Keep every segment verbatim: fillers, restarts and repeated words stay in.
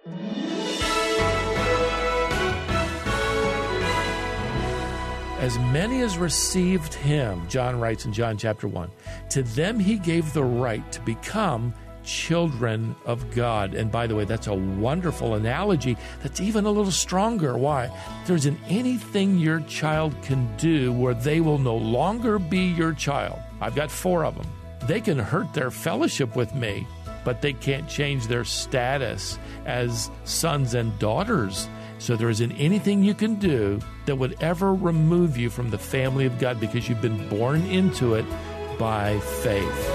As many as received him, John writes in John chapter one, to them he gave the right to become children of God. And by the way, that's a wonderful analogy that's even a little stronger. Why? There isn't anything your child can do where they will no longer be your child. I've got four of them. They can hurt their fellowship with me, but they can't change their status as sons and daughters. So there isn't anything you can do that would ever remove you from the family of God because you've been born into it by faith.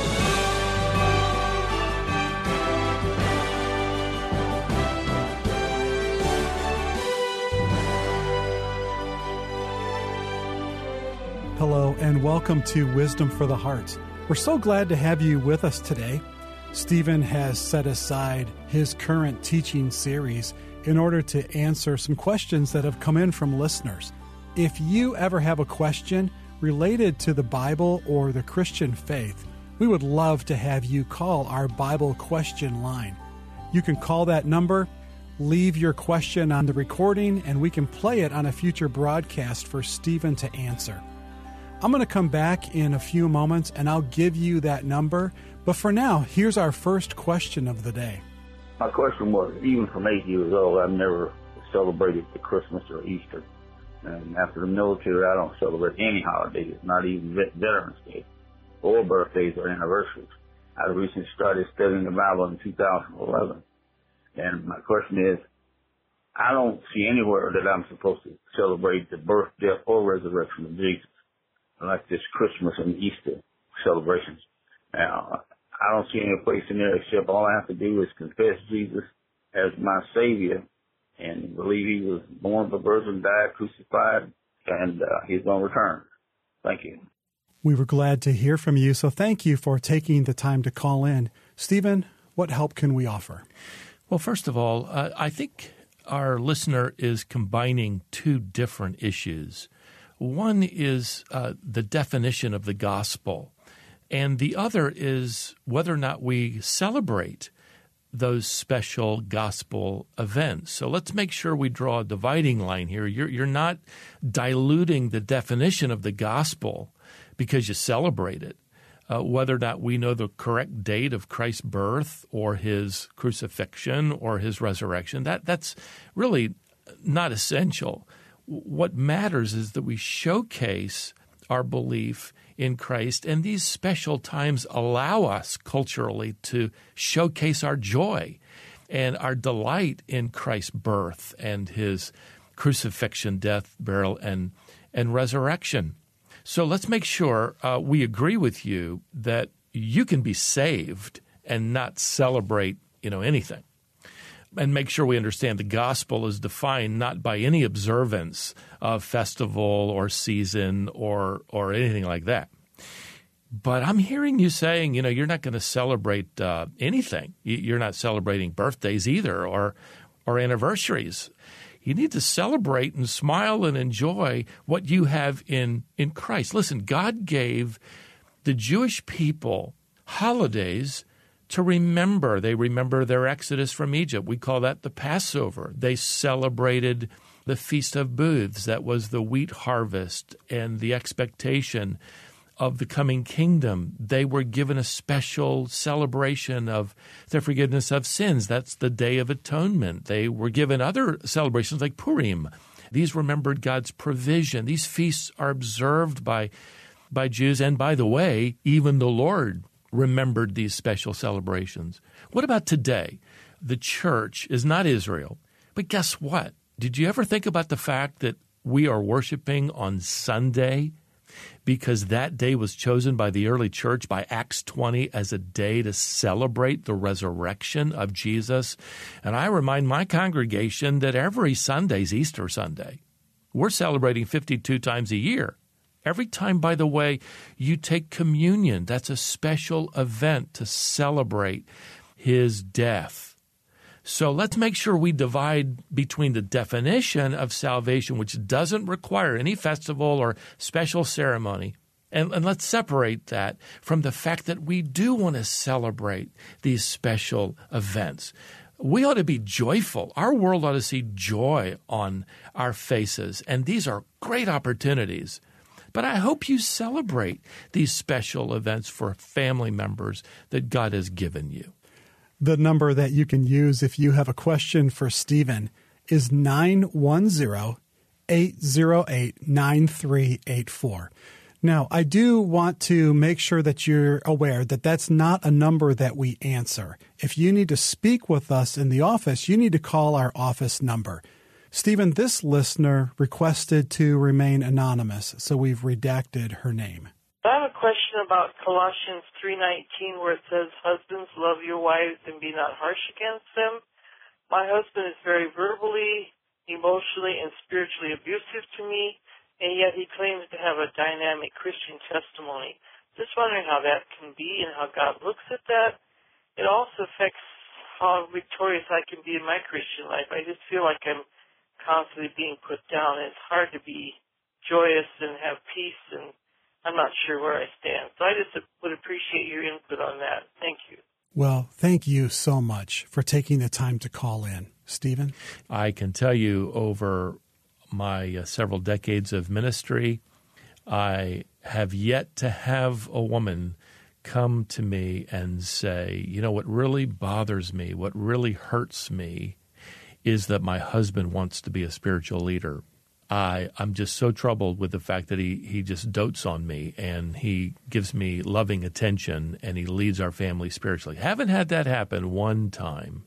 Hello, and welcome to Wisdom for the Heart. We're so glad to have you with us today. Stephen has set aside his current teaching series in order to answer some questions that have come in from listeners. If you ever have a question related to the Bible or the Christian faith, we would love to have you call our Bible question line. You can call that number, leave your question on the recording, and we can play it on a future broadcast for Stephen to answer. I'm going to come back in a few moments and I'll give you that number. But for now, here's our first question of the day. My question was, even from eight years old, I've never celebrated the Christmas or Easter. And after the military, I don't celebrate any holidays, not even Veterans Day, or birthdays or anniversaries. I recently started studying the Bible in two thousand eleven. And my question is, I don't see anywhere that I'm supposed to celebrate the birth, death, or resurrection of Jesus, like this Christmas and Easter celebrations. Now, I don't see any place in there except all I have to do is confess Jesus as my Savior and believe he was born of a virgin, died, crucified, and uh, he's going to return. Thank you. We were glad to hear from you, so thank you for taking the time to call in. Stephen, what help can we offer? Well, first of all, uh, I think our listener is combining two different issues. One is uh, the definition of the gospel, and the other is whether or not we celebrate those special gospel events. So let's make sure we draw a dividing line here. You're, you're not diluting the definition of the gospel because you celebrate it. Uh, whether or not we know the correct date of Christ's birth or his crucifixion or his resurrection, that that's really not essential. What matters is that we showcase our belief in Christ, and these special times allow us culturally to showcase our joy and our delight in Christ's birth and his crucifixion, death, burial, and, and resurrection. So let's make sure uh, we agree with you that you can be saved and not celebrate, you know, anything. And make sure we understand the gospel is defined not by any observance of festival or season or or anything like that. But I'm hearing you saying, you know, you're not going to celebrate uh, anything. You're not celebrating birthdays either or or anniversaries. You need to celebrate and smile and enjoy what you have in, in Christ. Listen, God gave the Jewish people holidays to remember. They remember their exodus from Egypt. We call that the Passover. They celebrated the Feast of Booths. That was the wheat harvest and the expectation of the coming kingdom. They were given a special celebration of the forgiveness of sins. That's the Day of Atonement. They were given other celebrations like Purim. These remembered God's provision. These feasts are observed by, by Jews. And by the way, even the Lord remembered these special celebrations. What about today? The church is not Israel. But guess what? Did you ever think about the fact that we are worshiping on Sunday because that day was chosen by the early church by Acts twenty as a day to celebrate the resurrection of Jesus? And I remind my congregation that every Sunday is Easter Sunday. We're celebrating fifty-two times a year. Every time, by the way, you take communion, that's a special event to celebrate his death. So let's make sure we divide between the definition of salvation, which doesn't require any festival or special ceremony, and, and let's separate that from the fact that we do want to celebrate these special events. we ought to be joyful. Our world ought to see joy on our faces, and these are great opportunities. But I hope you celebrate these special events for family members that God has given you. The number that you can use if you have a question for Stephen is nine one zero, eight zero eight, nine three eight four. Now, I do want to make sure that you're aware that that's not a number that we answer. If you need to speak with us in the office, you need to call our office number. Stephen, this listener requested to remain anonymous, so we've redacted her name. I have a question about Colossians three nineteen, where it says, "Husbands, love your wives and be not harsh against them." My husband is very verbally, emotionally, and spiritually abusive to me, and yet he claims to have a dynamic Christian testimony. Just wondering how that can be and how God looks at that. It also affects how victorious I can be in my Christian life. I just feel like I'm constantly being put down, and it's hard to be joyous and have peace, and I'm not sure where I stand. So I just would appreciate your input on that. Thank you. Well, thank you so much for taking the time to call in. Stephen? I can tell you over my uh, several decades of ministry, I have yet to have a woman come to me and say, you know, what really bothers me, what really hurts me is that my husband wants to be a spiritual leader. I, I'm just so troubled with the fact that he, he just dotes on me and he gives me loving attention and he leads our family spiritually. Haven't had that happen one time,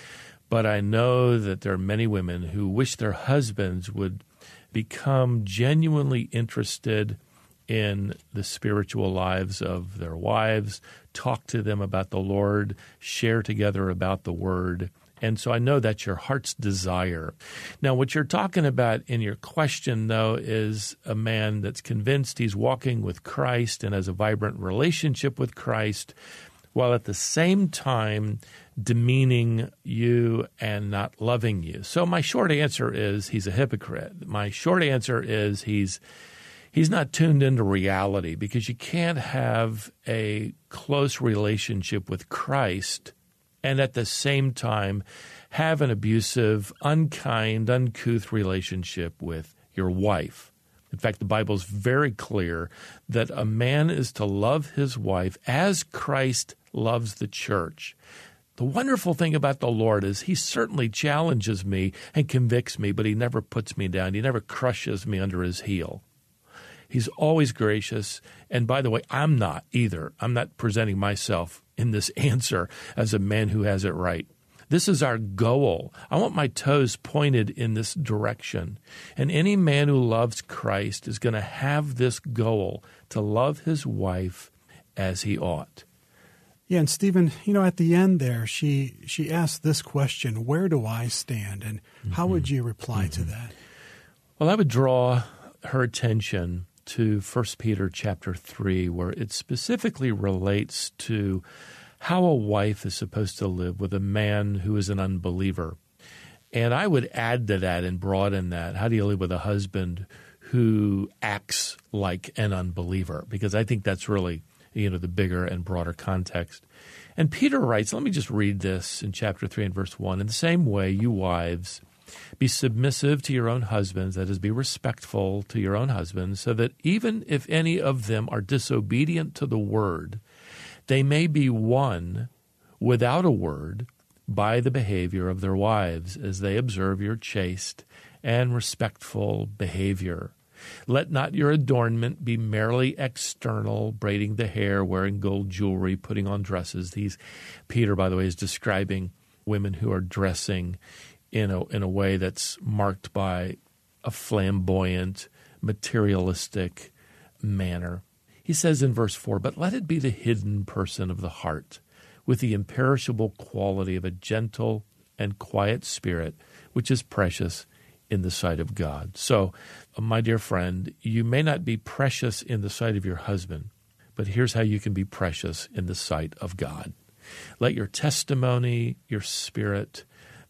but I know that there are many women who wish their husbands would become genuinely interested in the spiritual lives of their wives, talk to them about the Lord, share together about the Word. And so I know that's your heart's desire. Now, what you're talking about in your question, though, is a man that's convinced he's walking with Christ and has a vibrant relationship with Christ, while at the same time demeaning you and not loving you. So my short answer is he's a hypocrite. My short answer is he's he's not tuned into reality, because you can't have a close relationship with Christ and at the same time have an abusive, unkind, uncouth relationship with your wife. In fact, the Bible is very clear that a man is to love his wife as Christ loves the church. The wonderful thing about the Lord is he certainly challenges me and convicts me, but he never puts me down. He never crushes me under his heel. He's always gracious. And by the way, I'm not either. I'm not presenting myself in this answer as a man who has it right. This is our goal. I want my toes pointed in this direction. And any man who loves Christ is going to have this goal to love his wife as he ought. Yeah, and Stephen, you know, at the end there, she she asked this question, where do I stand? And how mm-hmm. would you reply mm-hmm. to that? Well, I would draw her attention to First Peter chapter three, where it specifically relates to how a wife is supposed to live with a man who is an unbeliever. And I would add to that and broaden that. How do you live with a husband who acts like an unbeliever? Because I think that's really, you know, the bigger and broader context. And Peter writes, let me just read this in chapter three and verse one. In the same way, you wives, be submissive to your own husbands, that is, be respectful to your own husbands, so that even if any of them are disobedient to the word, they may be won without a word by the behavior of their wives, as they observe your chaste and respectful behavior. Let not your adornment be merely external, braiding the hair, wearing gold jewelry, putting on dresses. These, Peter, by the way, is describing women who are dressing in a, in a way that's marked by a flamboyant, materialistic manner. He says in verse four, but let it be the hidden person of the heart, with the imperishable quality of a gentle and quiet spirit, which is precious in the sight of God. So, my dear friend, you may not be precious in the sight of your husband, but here's how you can be precious in the sight of God. Let your testimony, your spirit,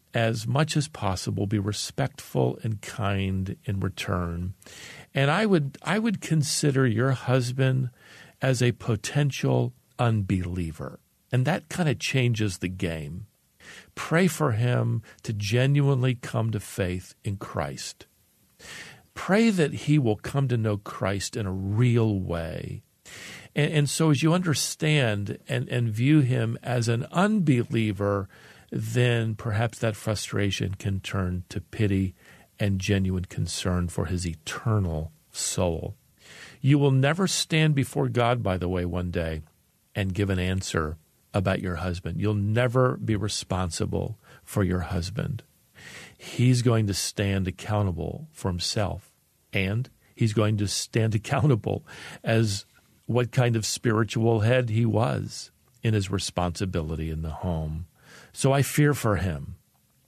as much as possible, be respectful and kind in return. And I would I would consider your husband as a potential unbeliever. And that kind of changes the game. Pray for him to genuinely come to faith in Christ. Pray that he will come to know Christ in a real way. And, and so as you understand and, and view him as an unbeliever, then perhaps that frustration can turn to pity and genuine concern for his eternal soul. You will never stand before God, by the way, one day and give an answer about your husband. You'll never be responsible for your husband. He's going to stand accountable for himself, and he's going to stand accountable as what kind of spiritual head he was in his responsibility in the home. So I fear for him.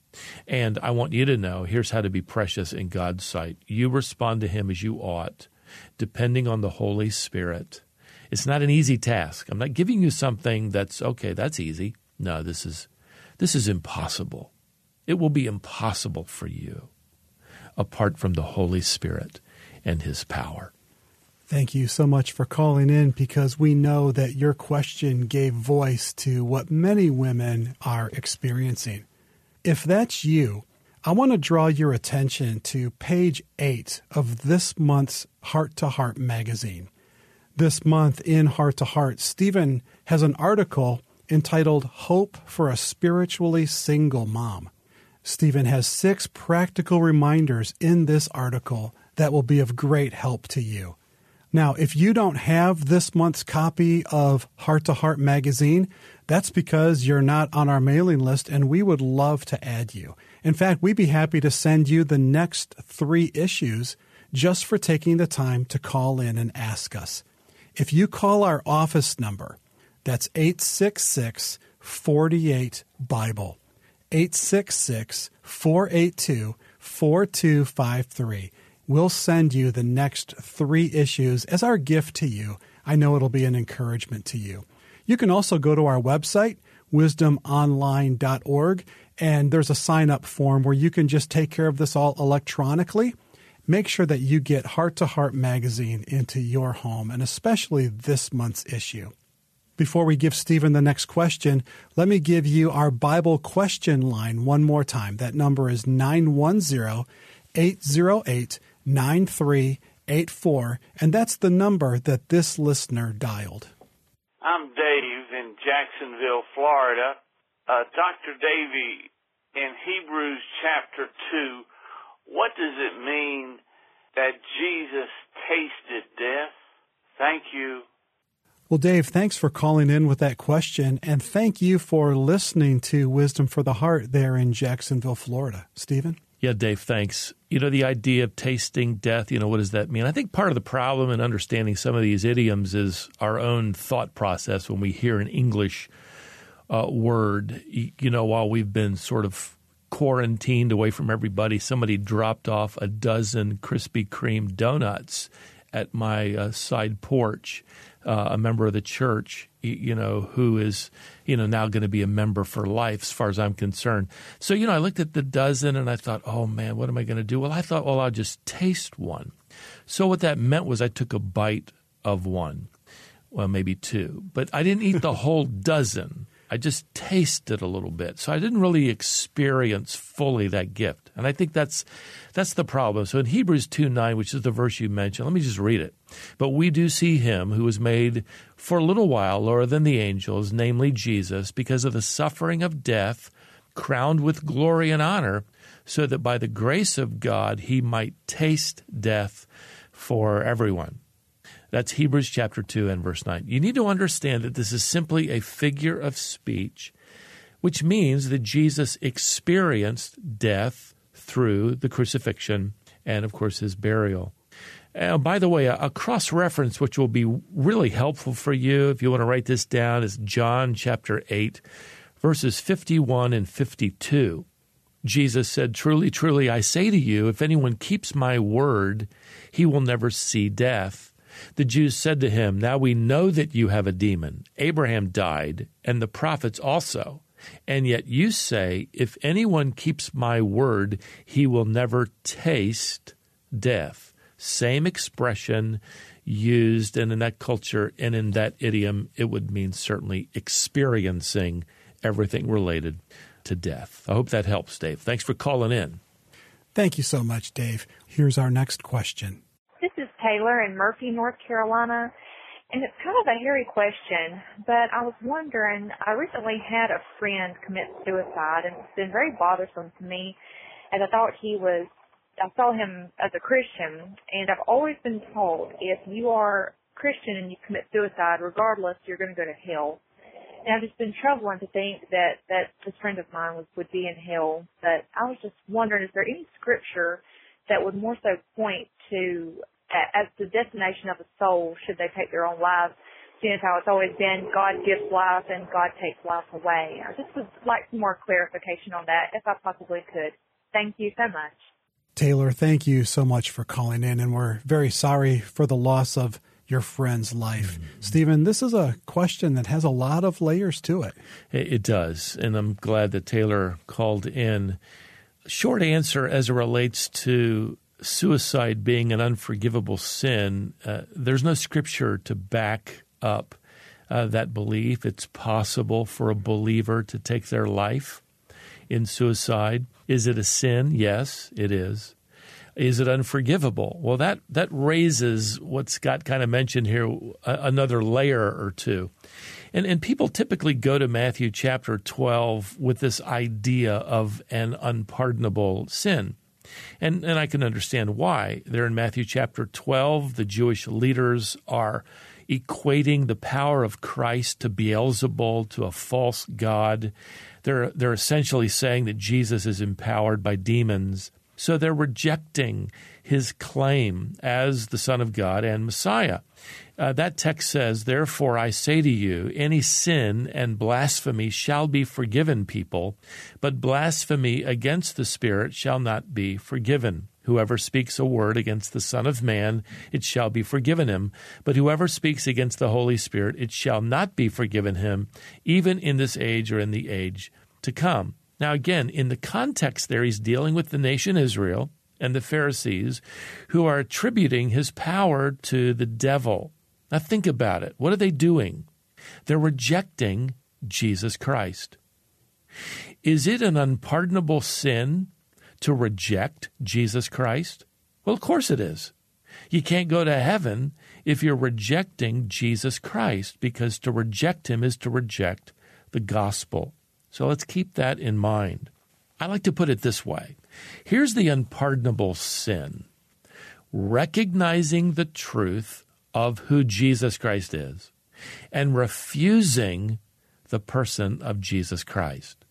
And I want you to know, here's how to be precious in God's sight. You respond to him as you ought, depending on the Holy Spirit. It's not an easy task. I'm not giving you something that's, okay, that's easy. No, this is this is impossible. It will be impossible for you apart from the Holy Spirit and his power. Thank you so much for calling in, because we know that your question gave voice to what many women are experiencing. If that's you, I want to draw your attention to page eight of this month's Heart to Heart magazine. This month in Heart to Heart, Stephen has an article entitled Hope for a Spiritually Single Mom. Stephen has six practical reminders in this article that will be of great help to you. Now, if you don't have this month's copy of Heart to Heart magazine, that's because you're not on our mailing list, and we would love to add you. In fact, we'd be happy to send you the next three issues just for taking the time to call in and ask us. If you call our office number, that's eight six six, four eight, BIBLE, eight six six, four eight two, four two five three. We'll send you the next three issues as our gift to you. I know it'll be an encouragement to you. You can also go to our website, wisdom online dot org, and there's a sign-up form where you can just take care of this all electronically. Make sure that you get Heart to Heart magazine into your home, and especially this month's issue. Before we give Stephen the next question, let me give you our Bible question line one more time. That number is nine one zero, eight zero eight, nine three eight four, and that's the number that this listener dialed. I'm Dave in Jacksonville, Florida. Uh, Doctor Davey, in Hebrews chapter two, what does it mean that Jesus tasted death? Thank you. Well, Dave, thanks for calling in with that question, and thank you for listening to Wisdom for the Heart there in Jacksonville, Florida. Stephen? Yeah, Dave, thanks. You know, the idea of tasting death, you know, what does that mean? I think part of the problem in understanding some of these idioms is our own thought process when we hear an English uh, word. You know, while we've been sort of quarantined away from everybody, somebody dropped off a dozen Krispy Kreme donuts at my uh, side porch. Uh, a member of the church, you know, who is, you know, now going to be a member for life as far as I'm concerned. So, you know, I looked at the dozen and I thought, oh, man, what am I going to do? Well, I thought, well, I'll just taste one. So what that meant was I took a bite of one, well, maybe two, but I didn't eat the whole dozen. I just tasted a little bit. So I didn't really experience fully that gift. And I think that's that's the problem. So in Hebrews two nine, which is the verse you mentioned, let me just read it. But we do see him who was made for a little while lower than the angels, namely Jesus, because of the suffering of death, crowned with glory and honor, so that by the grace of God he might taste death for everyone. That's Hebrews chapter two and verse nine. You need to understand that this is simply a figure of speech, which means that Jesus experienced death through the crucifixion and, of course, his burial. Uh, by the way, a, a cross-reference which will be really helpful for you if you want to write this down is John chapter eight, verses fifty-one and fifty-two. Jesus said, "Truly, truly, I say to you, if anyone keeps my word, he will never see death." The Jews said to him, "Now we know that you have a demon. Abraham died, and the prophets also. And yet you say, if anyone keeps my word, he will never taste death." Same expression used, and in that culture and in that idiom, it would mean certainly experiencing everything related to death. I hope that helps, Dave. Thanks for calling in. Thank you so much, Dave. Here's our next question. This is Taylor in Murphy, North Carolina, and it's kind of a hairy question, but I was wondering, I recently had a friend commit suicide, and it's been very bothersome to me, as I thought he was, I saw him as a Christian, and I've always been told if you are Christian and you commit suicide, regardless, you're going to go to hell. And I've just been troubling to think that, that this friend of mine was, would be in hell. But I was just wondering, is there any scripture that would more so point to, as the destination of a soul, should they take their own lives, seeing as how it's always been God gives life and God takes life away? I just would like some more clarification on that, if I possibly could. Thank you so much. Taylor, thank you so much for calling in, and we're very sorry for the loss of your friend's life. Mm-hmm. Stephen, this is a question that has a lot of layers to it. It does, and I'm glad that Taylor called in. Short answer as it relates to suicide being an unforgivable sin, uh, there's no scripture to back up uh, that belief. It's possible for a believer to take their life in suicide. Is it a sin? Yes, it is. Is it unforgivable? Well, that, that raises what Scott kind of mentioned here, a, another layer or two. And, and people typically go to Matthew chapter twelve with this idea of an unpardonable sin. And, and I can understand why. There in Matthew chapter twelve, the Jewish leaders are equating the power of Christ to Beelzebul, to a false god. They're, they're essentially saying that Jesus is empowered by demons. So they're rejecting his claim as the Son of God and Messiah. Uh, that text says, "Therefore I say to you, any sin and blasphemy shall be forgiven people, but blasphemy against the Spirit shall not be forgiven. Whoever speaks a word against the Son of Man, it shall be forgiven him. But whoever speaks against the Holy Spirit, it shall not be forgiven him, even in this age or in the age to come." Now, again, in the context there, he's dealing with the nation Israel and the Pharisees who are attributing his power to the devil. Now, think about it. What are they doing? They're rejecting Jesus Christ. Is it an unpardonable sin to reject Jesus Christ? Well, of course it is. You can't go to heaven if you're rejecting Jesus Christ, because to reject him is to reject the gospel. So let's keep that in mind. I like to put it this way. Here's the unpardonable sin: recognizing the truth of who Jesus Christ is and refusing the person of Jesus Christ.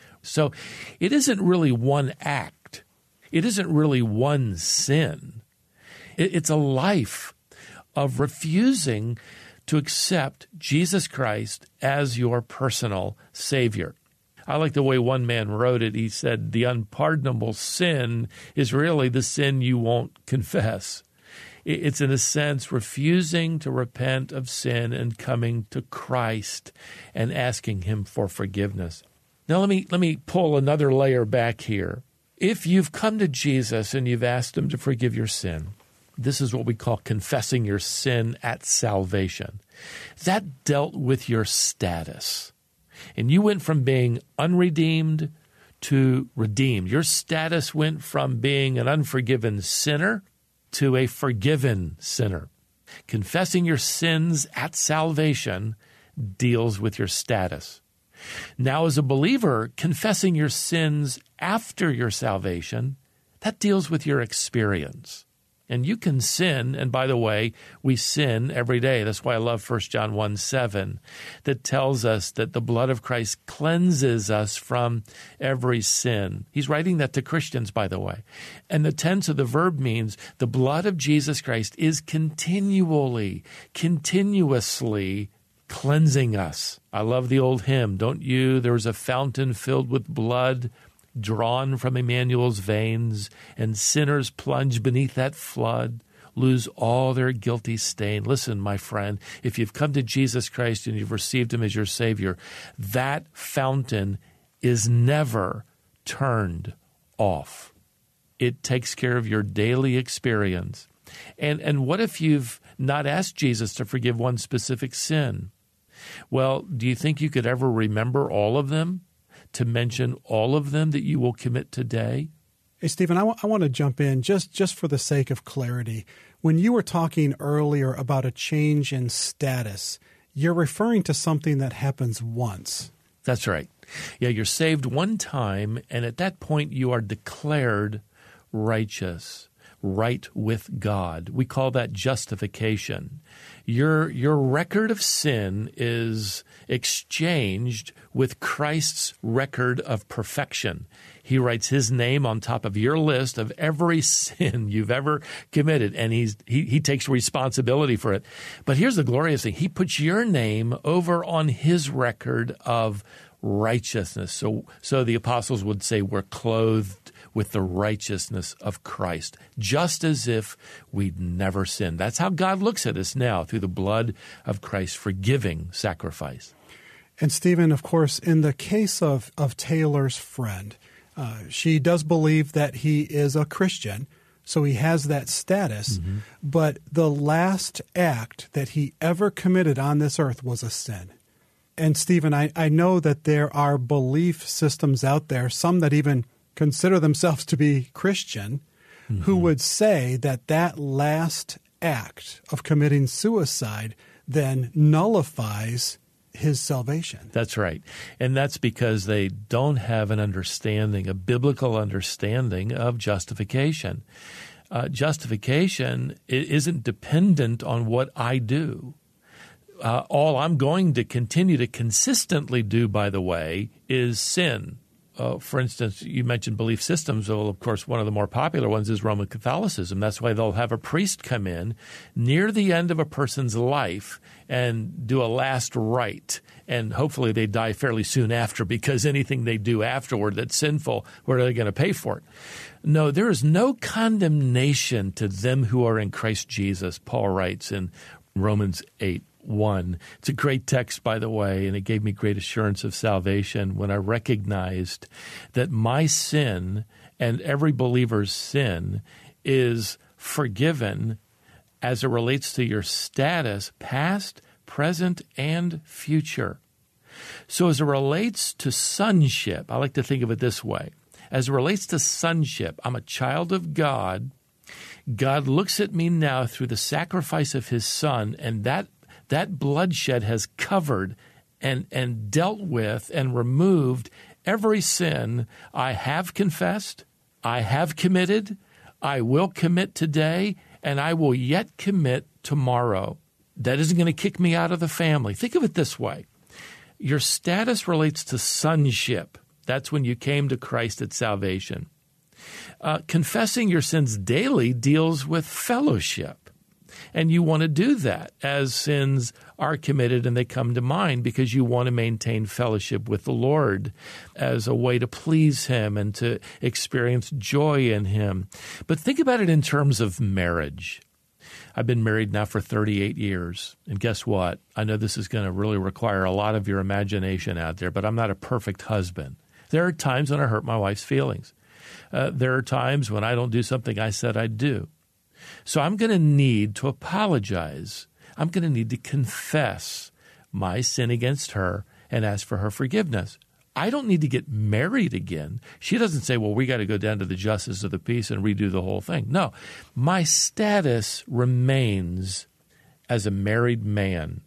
So it isn't really one act. It isn't really one sin. It's a life of refusing to accept Jesus Christ as your personal Savior. I like the way one man wrote it. He said, the unpardonable sin is really the sin you won't confess. It's, in a sense, refusing to repent of sin and coming to Christ and asking him for forgiveness. Now, let me let me pull another layer back here. If you've come to Jesus and you've asked him to forgive your sin, this is what we call confessing your sin at salvation. That dealt with your status. And you went from being unredeemed to redeemed. Your status went from being an unforgiven sinner to a forgiven sinner. Confessing your sins at salvation deals with your status. Now, as a believer, confessing your sins after your salvation, that deals with your experience. And you can sin, and by the way, we sin every day. That's why I love First John one seven, that tells us that the blood of Christ cleanses us from every sin. He's writing that to Christians, by the way. And the tense of the verb means the blood of Jesus Christ is continually, continuously cleansing us. I love the old hymn, don't you? There was a fountain filled with blood drawn from Emmanuel's veins, and sinners plunge beneath that flood, lose all their guilty stain. Listen, my friend, if you've come to Jesus Christ and you've received him as your Savior, that fountain is never turned off. It takes care of your daily experience. And, and what if you've not asked Jesus to forgive one specific sin? Well, do you think you could ever remember all of them? to mention all of them that you will commit today? Hey, Stephen, I, w- I want to jump in just, just for the sake of clarity. When you were talking earlier about a change in status, you're referring to something that happens once. That's right. Yeah, you're saved one time, and at that point you are declared righteous, right with God. We call that justification. Your your record of sin is exchanged with Christ's record of perfection. He writes his name on top of your list of every sin you've ever committed, and he's he, he takes responsibility for it. But here's the glorious thing. He puts your name over on his record of righteousness. So, so the apostles would say we're clothed with the righteousness of Christ, just as if we'd never sinned. That's how God looks at us now, through the blood of Christ's forgiving sacrifice. And Stephen, of course, in the case of, of Taylor's friend, uh, she does believe that he is a Christian, so he has that status, mm-hmm. but the last act that he ever committed on this earth was a sin. And Stephen, I, I know that there are belief systems out there, some that even consider themselves to be Christian, mm-hmm. who would say that that last act of committing suicide then nullifies his salvation. That's right. And that's because they don't have an understanding, a biblical understanding of justification. Uh, justification isn't dependent on what I do. Uh, all I'm going to continue to consistently do, by the way, is sin. Uh, for instance, you mentioned belief systems. Well, of course, one of the more popular ones is Roman Catholicism. That's why they'll have a priest come in near the end of a person's life and do a last rite. And hopefully they die fairly soon after, because anything they do afterward that's sinful, where are they going to pay for it? No, there is no condemnation to them who are in Christ Jesus, Paul writes in Romans eight. One. It's a great text, by the way, and it gave me great assurance of salvation when I recognized that my sin and every believer's sin is forgiven as it relates to your status, past, present, and future. So as it relates to sonship, I like to think of it this way. As it relates to sonship, I'm a child of God. God looks at me now through the sacrifice of his Son, and that That bloodshed has covered and, and dealt with and removed every sin I have confessed, I have committed, I will commit today, and I will yet commit tomorrow. That isn't going to kick me out of the family. Think of it this way. Your status relates to sonship. That's when you came to Christ at salvation. Uh, confessing your sins daily deals with fellowship. And you want to do that as sins are committed and they come to mind, because you want to maintain fellowship with the Lord as a way to please him and to experience joy in him. But think about it in terms of marriage. I've been married now for thirty-eight years. And guess what? I know this is going to really require a lot of your imagination out there, but I'm not a perfect husband. There are times when I hurt my wife's feelings. Uh, there are times when I don't do something I said I'd do. So I'm going to need to apologize. I'm going to need to confess my sin against her and ask for her forgiveness. I don't need to get married again. She doesn't say, well, we got to go down to the justice of the peace and redo the whole thing. No, my status remains as a married man.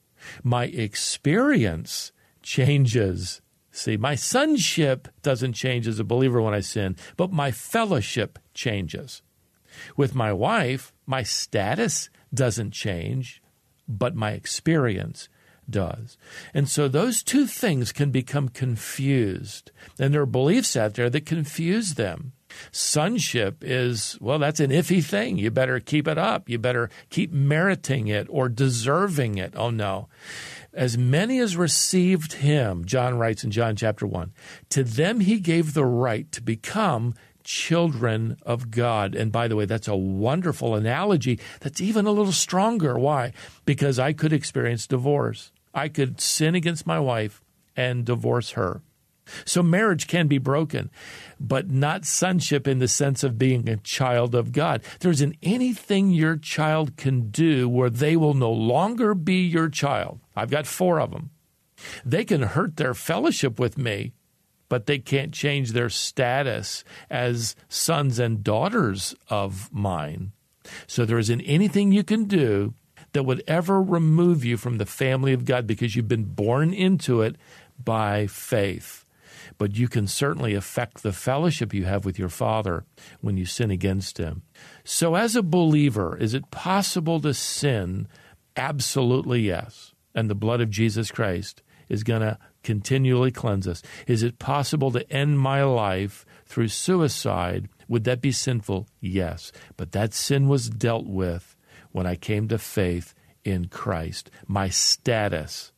My experience changes. See, my sonship doesn't change as a believer when I sin, but my fellowship changes. With my wife, my status doesn't change, but my experience does. And so those two things can become confused. And there are beliefs out there that confuse them. Sonship is, well, that's an iffy thing. You better keep it up. You better keep meriting it or deserving it. Oh, no. As many as received him, John writes in John chapter one, to them he gave the right to become children of God. And by the way, that's a wonderful analogy that's even a little stronger. Why? Because I could experience divorce. I could sin against my wife and divorce her. So marriage can be broken, but not sonship in the sense of being a child of God. There isn't anything your child can do where they will no longer be your child. I've got four of them. They can hurt their fellowship with me, but they can't change their status as sons and daughters of mine. So there isn't anything you can do that would ever remove you from the family of God because you've been born into it by faith. But you can certainly affect the fellowship you have with your Father when you sin against Him. So as a believer, is it possible to sin? Absolutely yes. And the blood of Jesus Christ is going to continually cleanse us. Is it possible to end my life through suicide? Would that be sinful? Yes. But that sin was dealt with when I came to faith in Christ. My status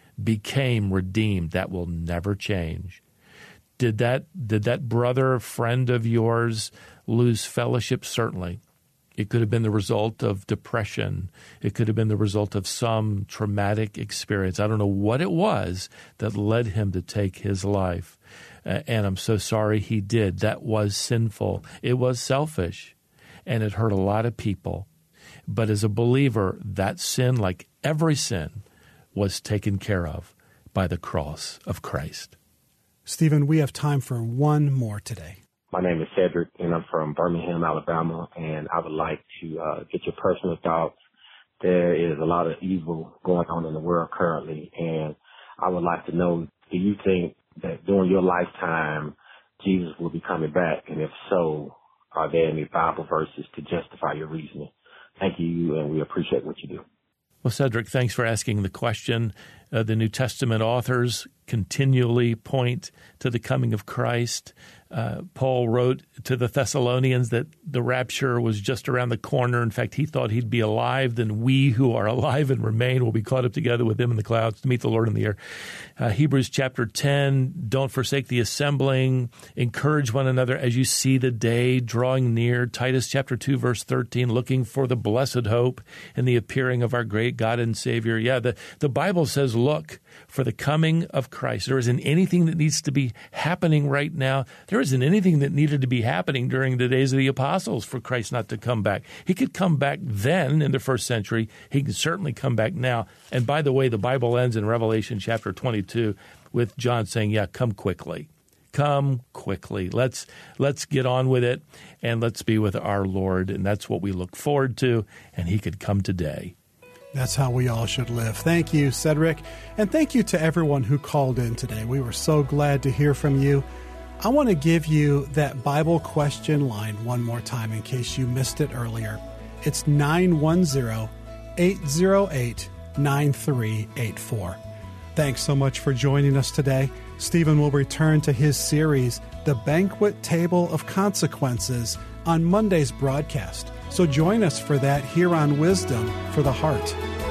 became redeemed. That will never change. Did that, did that brother, friend of yours lose fellowship? Certainly. It could have been the result of depression. It could have been the result of some traumatic experience. I don't know what it was that led him to take his life. Uh, and I'm so sorry he did. That was sinful. It was selfish, and it hurt a lot of people. But as a believer, that sin, like every sin, was taken care of by the cross of Christ. Stephen, we have time for one more today. My name is Cedric, and I'm from Birmingham, Alabama, and I would like to uh, get your personal thoughts. There is a lot of evil going on in the world currently, and I would like to know, do you think that during your lifetime, Jesus will be coming back? And if so, are there any Bible verses to justify your reasoning? Thank you, and we appreciate what you do. Well, Cedric, thanks for asking the question. Uh, the New Testament authors continually point to the coming of Christ. Uh, Paul wrote to the Thessalonians that the rapture was just around the corner. In fact, he thought he'd be alive. Then we who are alive and remain will be caught up together with him in the clouds to meet the Lord in the air. Uh, Hebrews chapter ten, don't forsake the assembling. Encourage one another as you see the day drawing near. Titus chapter two, verse thirteen, looking for the blessed hope and the appearing of our great God and Savior. Yeah, the, the Bible says, look for the coming of Christ. There isn't anything that needs to be happening right now. There isn't anything that needed to be happening during the days of the apostles for Christ not to come back. He could come back then in the first century. He can certainly come back now. And by the way, the Bible ends in Revelation chapter twenty-two with John saying, yeah, come quickly. Come quickly. Let's let's get on with it, and let's be with our Lord. And that's what we look forward to, and He could come today. That's how we all should live. Thank you, Cedric. And thank you to everyone who called in today. We were so glad to hear from you. I want to give you that Bible question line one more time in case you missed it earlier. It's nine one zero, eight zero eight, nine three eight four. Thanks so much for joining us today. Stephen will return to his series, The Banquet Table of Consequences, on Monday's broadcast. So join us for that here on Wisdom for the Heart.